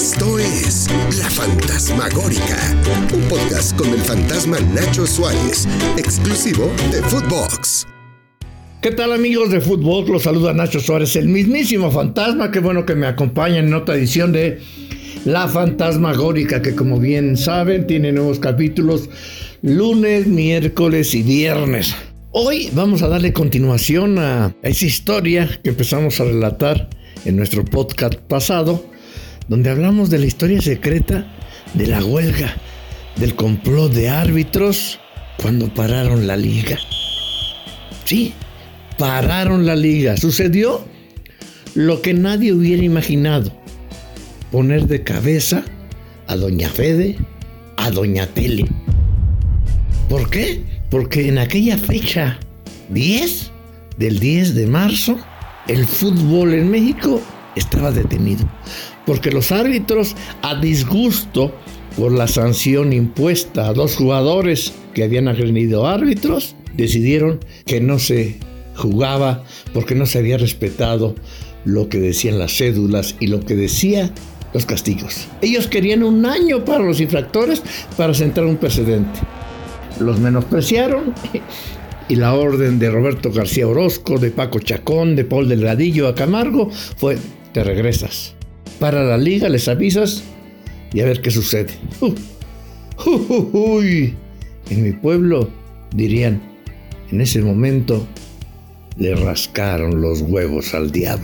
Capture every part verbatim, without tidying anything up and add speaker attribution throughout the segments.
Speaker 1: Esto es La Fantasmagórica, un podcast con el fantasma Nacho Suárez, exclusivo de Footbox.
Speaker 2: ¿Qué tal, amigos de Footbox? Los saluda Nacho Suárez, el mismísimo fantasma. Qué bueno que me acompañan en otra edición de La Fantasmagórica, que como bien saben tiene nuevos capítulos lunes, miércoles y viernes. Hoy vamos a darle continuación a esa historia que empezamos a relatar en nuestro podcast pasado, donde hablamos de la historia secreta de la huelga, del complot de árbitros cuando pararon la liga. Sí, pararon la liga. Sucedió lo que nadie hubiera imaginado: poner de cabeza a Doña Fede, a Doña Tele. ¿Por qué? Porque en aquella fecha diez del diez de marzo, el fútbol en México estaba detenido, porque los árbitros, a disgusto por la sanción impuesta a dos jugadores que habían agredido árbitros, decidieron que no se jugaba porque no se había respetado lo que decían las cédulas y lo que decían los castigos. Ellos querían un año para los infractores para sentar un precedente. Los menospreciaron y la orden de Roberto García Orozco, de Paco Chacón, de Paul Delgadillo a Camargo fue: te regresas. Para la liga, les avisas y a ver qué sucede. Uh, uh, uh, uy. En mi pueblo dirían, en ese momento le rascaron los huevos al diablo.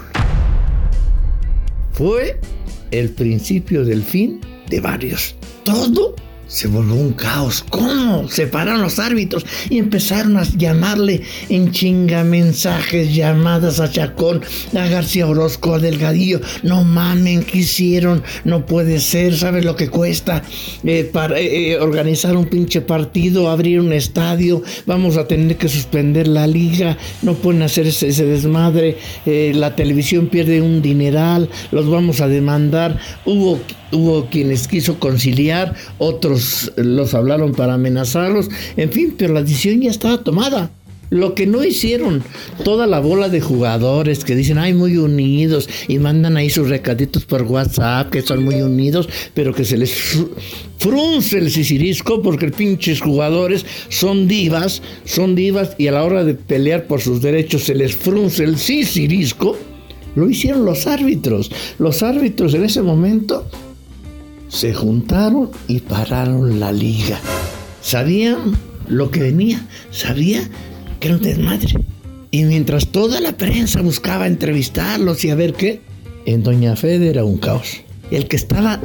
Speaker 2: Fue el principio del fin de varios. Todo se volvió un caos. ¿Cómo? Se pararon los árbitros y empezaron a llamarle en chinga mensajes, llamadas a Chacón, a García Orozco, a Delgadillo. No mamen, ¿qué hicieron? No puede ser. ¿Sabes lo que cuesta eh, para eh, organizar un pinche partido, abrir un estadio? Vamos a tener que suspender la liga. No pueden hacer ese, ese desmadre. Eh, la televisión pierde un dineral. Los vamos a demandar. Hubo Hubo quienes quiso conciliar, otros los hablaron para amenazarlos, en fin, pero la decisión ya estaba tomada. Lo que no hicieron toda la bola de jugadores que dicen, ay, muy unidos, y mandan ahí sus recaditos por WhatsApp, que son muy unidos, pero que se les frunce el sisirisco, porque pinches jugadores son divas, son divas, y a la hora de pelear por sus derechos se les frunce el sisirisco. Lo hicieron los árbitros. Los árbitros en ese momento se juntaron y pararon la liga. Sabían lo que venía, sabía que era un desmadre. Y mientras toda la prensa buscaba entrevistarlos y a ver qué, en Doña Fede era un caos. El que estaba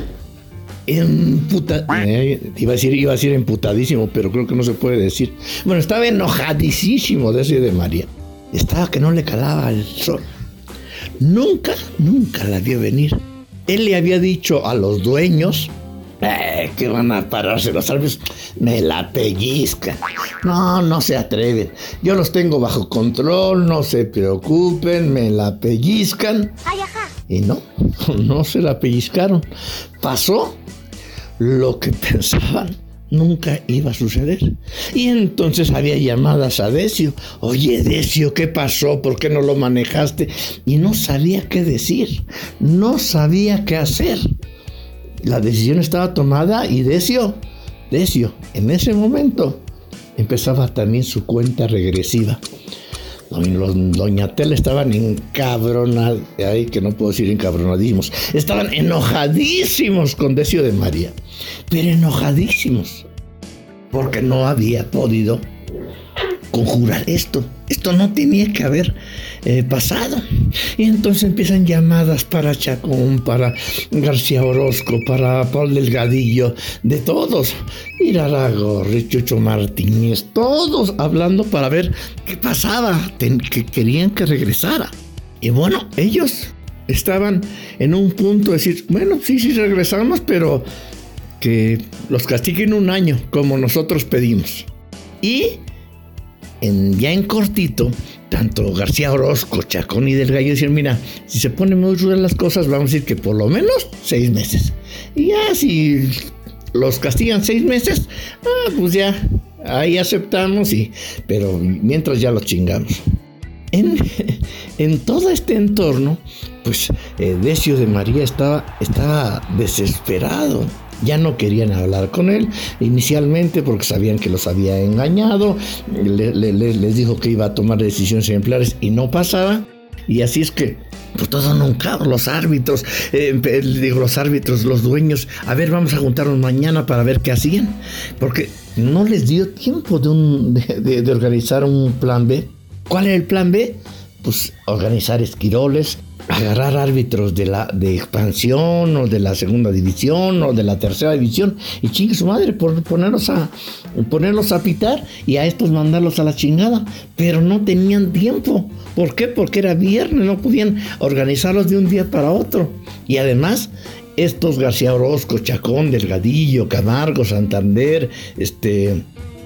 Speaker 2: emputa, eh, iba a decir, iba a decir emputadísimo, pero creo que no se puede decir. Bueno, estaba enojadísimo de ese de María. Estaba que no le calaba el sol. Nunca, nunca la vio venir. Él le había dicho a los dueños eh, que van a pararse los árbitros. Me la pellizcan. No, no se atreven. Yo los tengo bajo control, no se preocupen, me la pellizcan. Ay, ajá. Y no, no se la pellizcaron. Pasó lo que pensaban nunca iba a suceder. Y entonces había llamadas a Decio. Oye, Decio, ¿qué pasó? ¿Por qué no lo manejaste? Y no sabía qué decir. No sabía qué hacer. La decisión estaba tomada y Decio, Decio, en ese momento empezaba también su cuenta regresiva. Doña Tele estaban encabronados, ay, que no puedo decir encabronadísimos, estaban enojadísimos con Decio de María, pero enojadísimos, porque no había podido conjurar esto. Esto no tenía que haber eh, pasado. Y entonces empiezan llamadas para Chacón, para García Orozco, para Paul Delgadillo, de todos. Irarago, Richucho Martínez, todos hablando para ver qué pasaba, ten, que querían que regresara. Y bueno, ellos estaban en un punto de decir, bueno, sí, sí regresamos, pero que los castiguen un año, como nosotros pedimos. Y En, ya en cortito, tanto García Orozco, Chacón y Delgadillo decían, mira, si se ponen muy duras las cosas, vamos a decir que por lo menos seis meses. Y ya si los castigan seis meses, ah, pues ya, ahí aceptamos, y, pero mientras ya los chingamos. En, en todo este entorno, pues eh, Decio de María estaba, estaba desesperado. Ya no querían hablar con él inicialmente porque sabían que los había engañado. Le, le, les dijo que iba a tomar decisiones ejemplares y no pasaba. Y así es que, pues todo en un caos, los árbitros, eh, digo, los árbitros, los dueños, a ver, vamos a juntarnos mañana para ver qué hacían. Porque no les dio tiempo de, un, de, de, de organizar un plan B. ¿Cuál era el plan B? Pues organizar esquiroles, agarrar árbitros de la de expansión o de la segunda división o de la tercera división y chingue su madre por ponerlos a ponerlos a pitar y a estos mandarlos a la chingada, pero no tenían tiempo. ¿Por qué? Porque era viernes, no podían organizarlos de un día para otro. Y además estos García Orozco, Chacón, Delgadillo, Camargo, Santander, este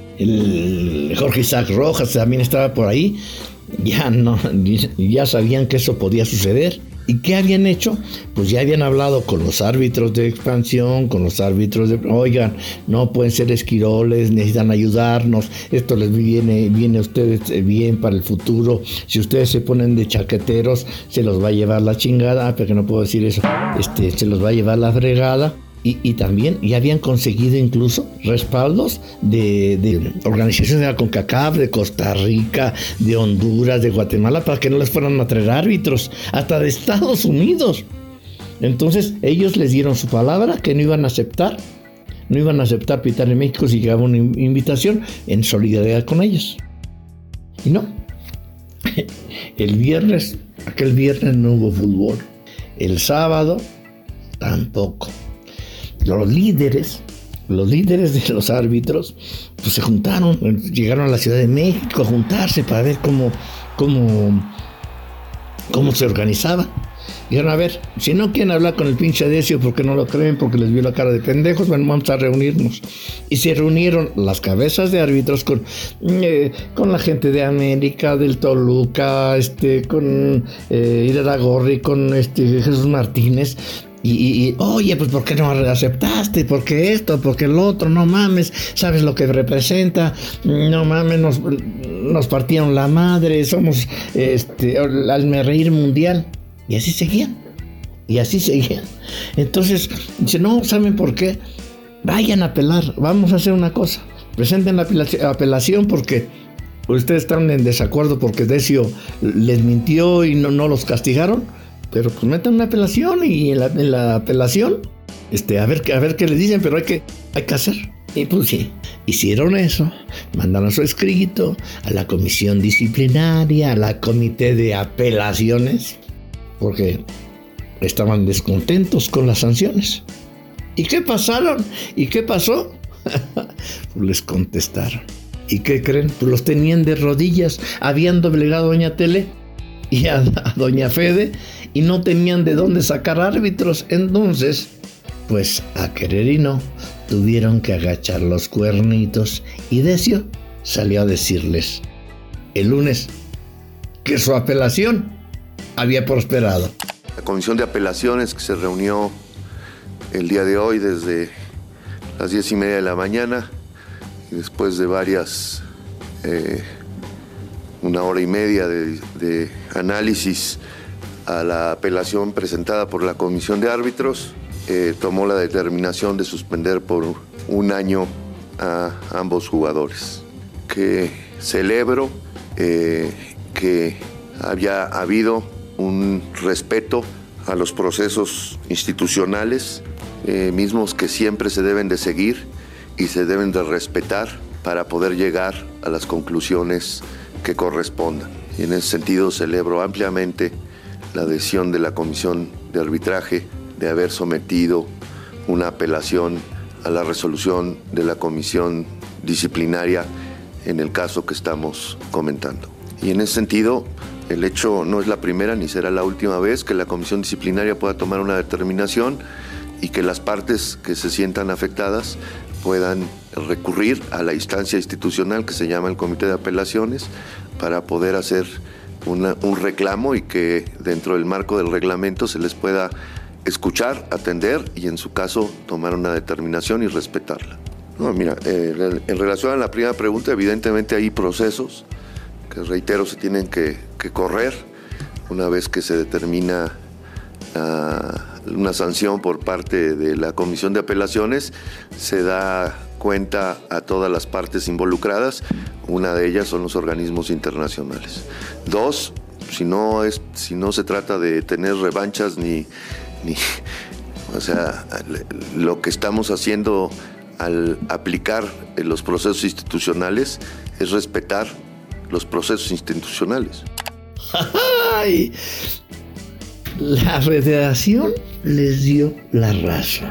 Speaker 2: el Jorge Isaac Rojas también estaba por ahí. Ya no, ya sabían que eso podía suceder. ¿Y qué habían hecho? Pues ya habían hablado con los árbitros de expansión, con los árbitros de... Oigan, no pueden ser esquiroles, necesitan ayudarnos, esto les viene, viene a ustedes bien para el futuro. Si ustedes se ponen de chaqueteros, se los va a llevar la chingada, ah, pero que no puedo decir eso, este, se los va a llevar la fregada. Y, y también ya habían conseguido incluso respaldos de, de organizaciones de la CONCACAF, de Costa Rica, de Honduras, de Guatemala, para que no les fueran a traer árbitros, hasta de Estados Unidos. Entonces ellos les dieron su palabra que no iban a aceptar, no iban a aceptar pitar en México si llegaba una invitación en solidaridad con ellos. Y no, el viernes, aquel viernes no hubo fútbol, el sábado tampoco. Los líderes, los líderes de los árbitros, pues se juntaron, llegaron a la Ciudad de México a juntarse para ver cómo, cómo, cómo se organizaban. Dijeron, a ver, si no quieren hablar con el pinche Decio porque no lo creen, porque les vio la cara de pendejos, bueno, vamos a reunirnos. Y se reunieron las cabezas de árbitros con, eh, con la gente de América, del Toluca, este, con eh, Iraragorri, con este, Jesús Martínez. Y, y, y, oye, pues ¿por qué no aceptaste? ¿Por qué esto? ¿Por qué el otro? No mames, ¿sabes lo que representa? No mames, nos, nos partieron la madre, somos este, el hazmerreír mundial. Y así seguían, y así seguían. Entonces, dice, no, ¿saben por qué? Vayan a apelar, vamos a hacer una cosa. Presenten la apelación porque ustedes están en desacuerdo porque Decio les mintió y no, no los castigaron. Pero pues metan una apelación y en la, en la apelación, este, a ver, a ver qué les dicen, pero hay que, hay que hacer. Y pues sí, hicieron eso, mandaron su escrito a la comisión disciplinaria, a la comité de apelaciones, porque estaban descontentos con las sanciones. ¿Y qué pasaron? ¿Y qué pasó? Pues les contestaron. ¿Y qué creen? Pues los tenían de rodillas, habían doblegado a Doña Tele y a, a Doña Fede y no tenían de dónde sacar árbitros. Entonces, pues a querer y no, tuvieron que agachar los cuernitos y Decio salió a decirles el lunes que su apelación había prosperado.
Speaker 3: La comisión de apelaciones que se reunió el día de hoy desde las diez y media de la mañana y después de varias, eh, una hora y media de, de análisis a la apelación presentada por la comisión de árbitros, eh, tomó la determinación de suspender por un año a ambos jugadores. Que celebro eh, que había habido un respeto a los procesos institucionales, eh, mismos que siempre se deben de seguir y se deben de respetar para poder llegar a las conclusiones que correspondan. Y en ese sentido celebro ampliamente la decisión de la Comisión de Arbitraje de haber sometido una apelación a la resolución de la Comisión Disciplinaria en el caso que estamos comentando. Y en ese sentido, el hecho no es la primera ni será la última vez que la Comisión Disciplinaria pueda tomar una determinación y que las partes que se sientan afectadas puedan recurrir a la instancia institucional que se llama el Comité de Apelaciones para poder hacer una, un reclamo y que dentro del marco del reglamento se les pueda escuchar, atender y en su caso tomar una determinación y respetarla. No, mira, eh, en relación a la primera pregunta, evidentemente hay procesos que reitero, se tienen que, que correr una vez que se determina uh, una sanción por parte de la Comisión de Apelaciones. Se da cuenta a todas las partes involucradas. Una de ellas son los organismos internacionales. Dos, si no es, si no se trata de tener revanchas ni, ni o sea, lo que estamos haciendo al aplicar los procesos institucionales es respetar los procesos institucionales.
Speaker 2: ¡Ay! La federación les dio la razón.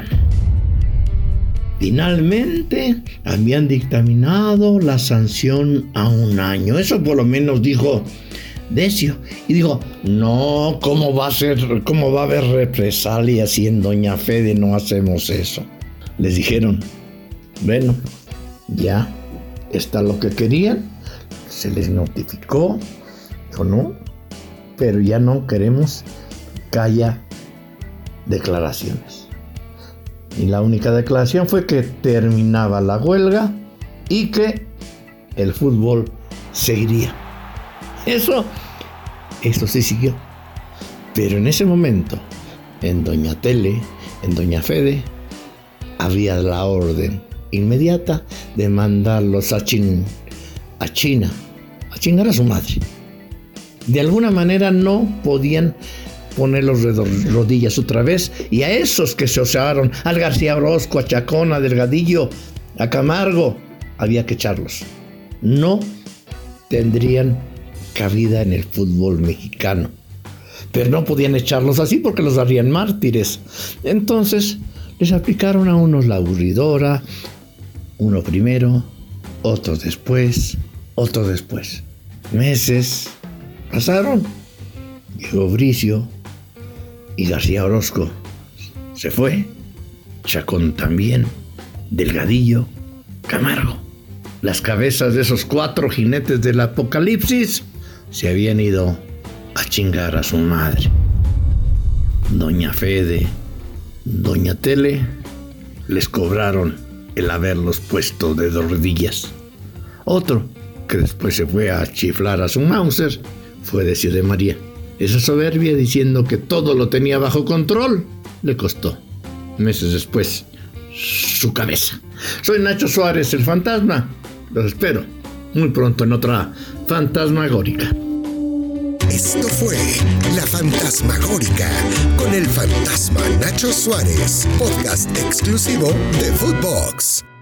Speaker 2: Finalmente habían dictaminado la sanción a un año. Eso por lo menos dijo Decio. Y dijo, no, ¿cómo va a ser, cómo va a haber represalias si en Doña Fede no hacemos eso? Les dijeron, bueno, ya está lo que querían, se les notificó, o no, pero ya no queremos que haya declaraciones. Y la única declaración fue que terminaba la huelga y que el fútbol seguiría. Eso, eso sí siguió. Pero en ese momento, en Doña Tele, en Doña Fede, había la orden inmediata de mandarlos a, Chin, a China, a chingar a su madre. De alguna manera no podían poner los rodillas otra vez, y a esos que se osaron, al García Orozco, a Chacón, a Delgadillo, a Camargo, había que echarlos. No tendrían cabida en el fútbol mexicano, pero no podían echarlos así porque los harían mártires. Entonces les aplicaron a unos la aburridora, uno primero, otro después, otro después. Meses pasaron, llegó Bricio y García Orozco se fue, Chacón también, Delgadillo, Camargo. Las cabezas de esos cuatro jinetes del apocalipsis se habían ido a chingar a su madre. Doña Fede, Doña Tele, les cobraron el haberlos puesto de rodillas. Otro, que después se fue a chiflar a su Mauser, fue Decio de María. Esa soberbia diciendo que todo lo tenía bajo control, le costó, meses después, su cabeza. Soy Nacho Suárez, el fantasma. Los espero muy pronto en otra Fantasmagórica.
Speaker 1: Esto fue La Fantasmagórica con el fantasma Nacho Suárez, podcast exclusivo de Footbox.